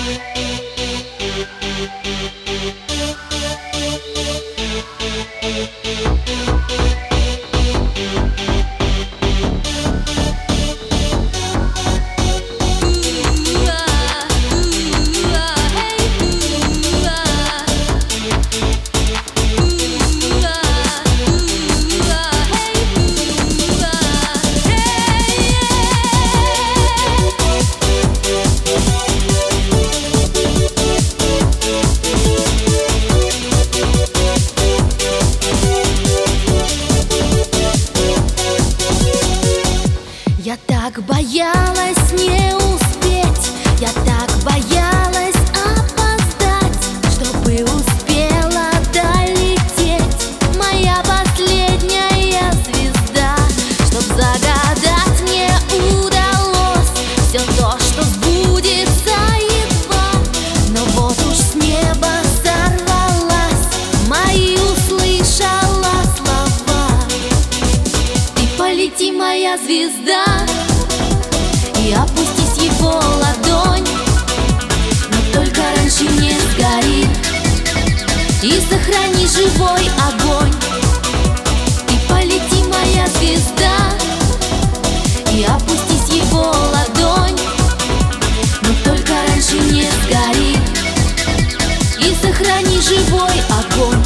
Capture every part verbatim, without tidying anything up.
Я так боялась не успеть, я так боялась опоздать, чтобы успела долететь моя последняя звезда. Чтоб загадать мне удалось все то, что сбудется едва. Но вот уж с неба сорвалась, мои услышала слова: ты полети, моя звезда, и опустись в его ладонь, но только раньше не сгори, и сохрани живой огонь. Ты полети, моя звезда, и опустись в его ладонь, но только раньше не сгори, и сохрани живой огонь.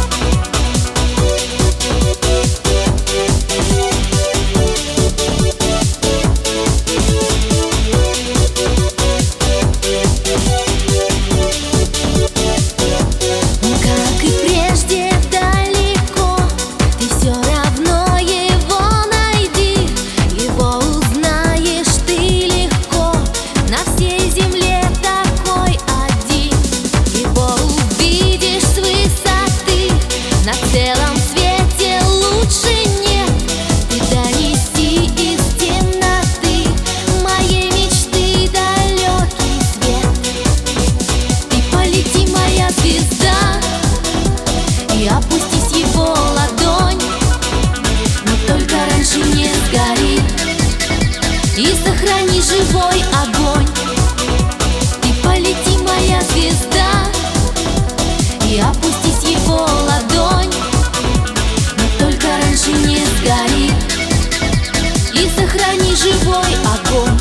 На целом свете лучше нет, ты донеси из темноты моей мечты далекий свет. Ты полети, моя звезда, и опустись в его ладонь, но только раньше не сгори, и сохрани живой огонь. Ты полети, моя звезда, и опустись в его ладонь, но только раньше не сгори, и сохрани живой огонь.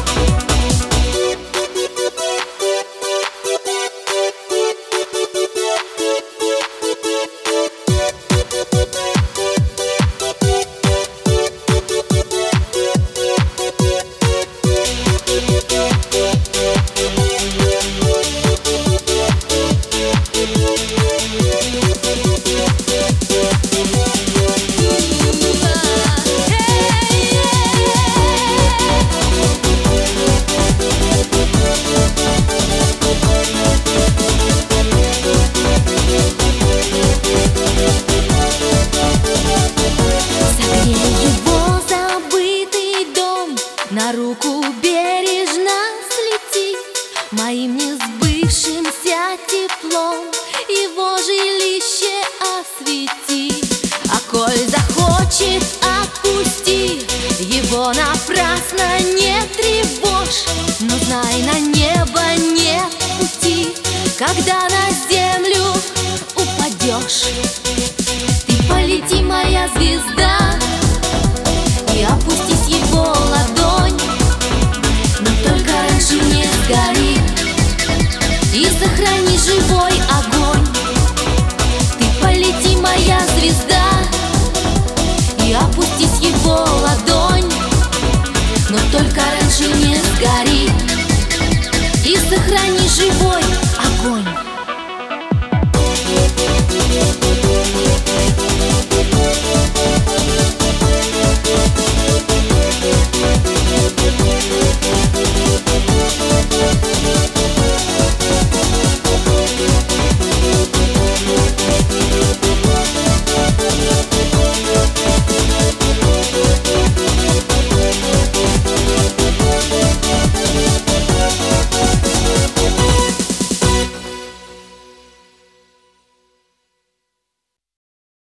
На руку бережно слети, моим несбывшимся теплом его жилище освети. А коль захочет, отпусти, его напрасно не тревожь. Но знай, на небо нет пути, когда на землю упадешь.